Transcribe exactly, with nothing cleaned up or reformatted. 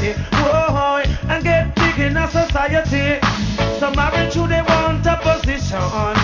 society. Whoa, and get big in a society. So marriage who they want a position.